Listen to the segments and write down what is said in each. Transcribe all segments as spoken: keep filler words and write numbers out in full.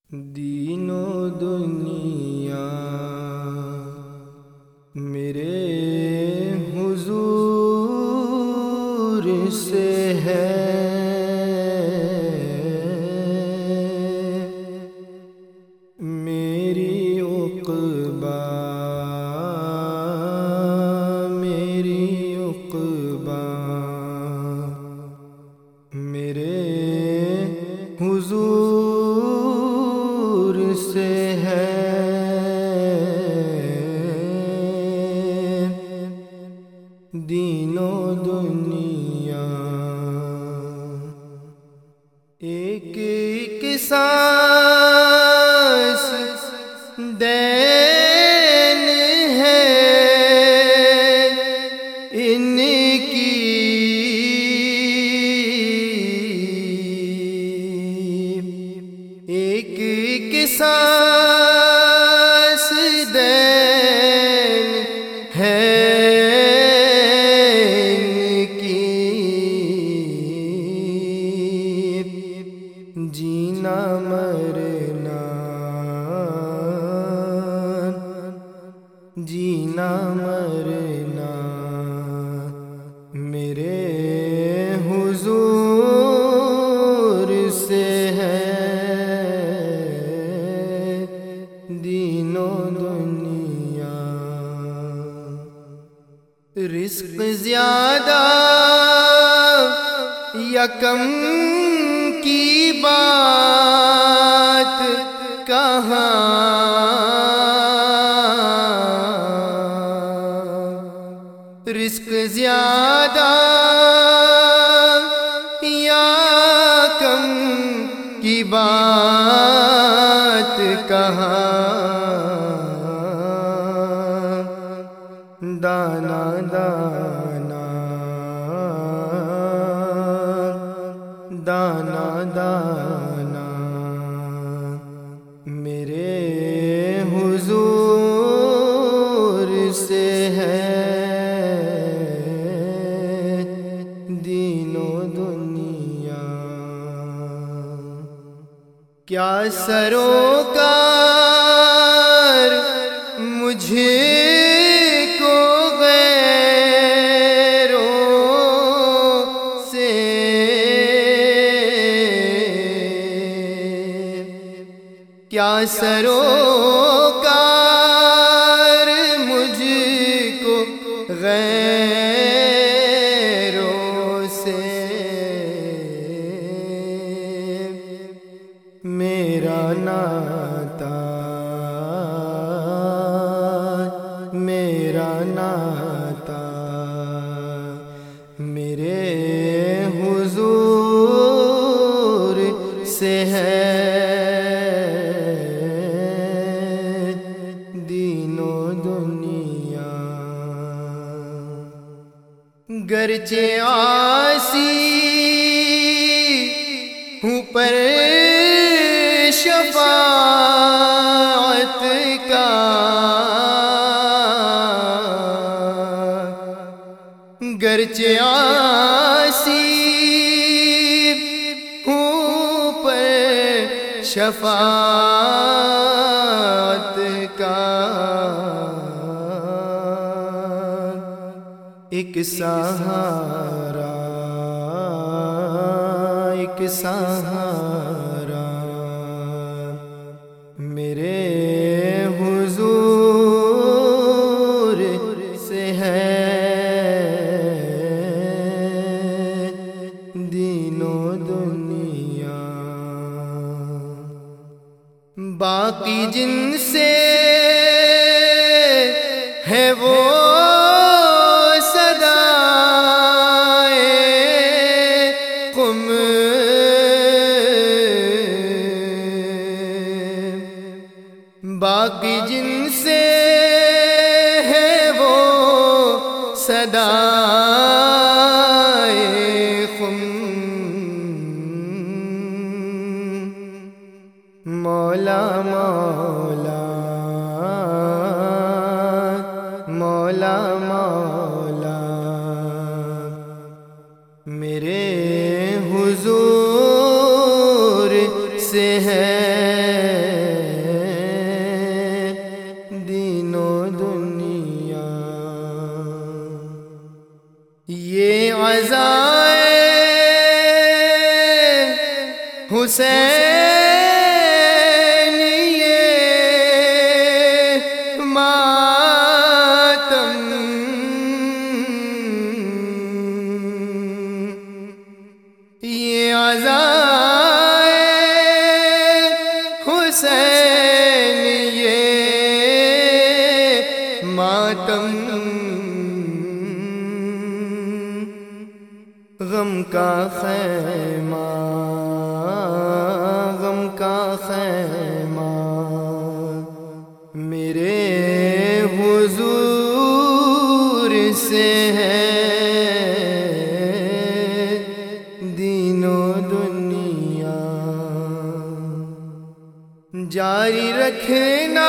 دین و دنیا میرے حضور سے ہے، میری عقبیٰ میری عقبیٰ میرے حضور سے ہے، دین و دنیا ایک ایک سانس دین ہے ان کی، ایک ایک سانس دین ہے جینا مرنا جینا مرنا میرے حضور سے ہے، دین و دنیا رزق زیادہ یا کم کی بات کہاں، رزق زیادہ یا کم کی بات کہاں، دانا دانا دانا دانا میرے حضور سے ہے، دین و دنیا کیا سروکار مجھے کو کیا سروکار مجھ کو غیروں سے، میرا ناتا میرا ناتا میرے حضور سے ہے، گرچہ عاصی ہوں پر شفاعت کا، گرچہ عاصی ہوں پر شفاعت کا، ایک سہارا ایک سہارا میرے حضور سے ہے، دین و دنیا باقی جن سے ہے وہ باقی جن سے ہے وہ صدائے خم، مولا مولا مولا مولا میرے حضور سے ہے دین و دنیا، یہ عزائے حسین یہ عزائے حسین یہ ماتم، غم کا خیمہ غم کا خیمہ میرے حضور سے ہے دین و دنیا، جاری رکھنا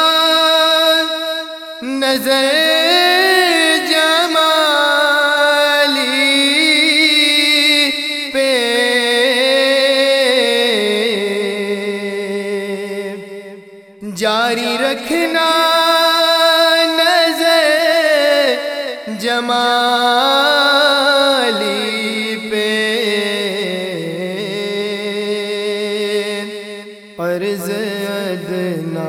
نظر جمالی پہ، جاری رکھنا نظر جمالی پہ، عرض ادنا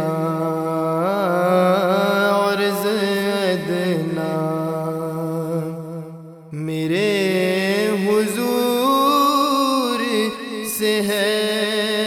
عرض ادنا میرے حضور سے ہے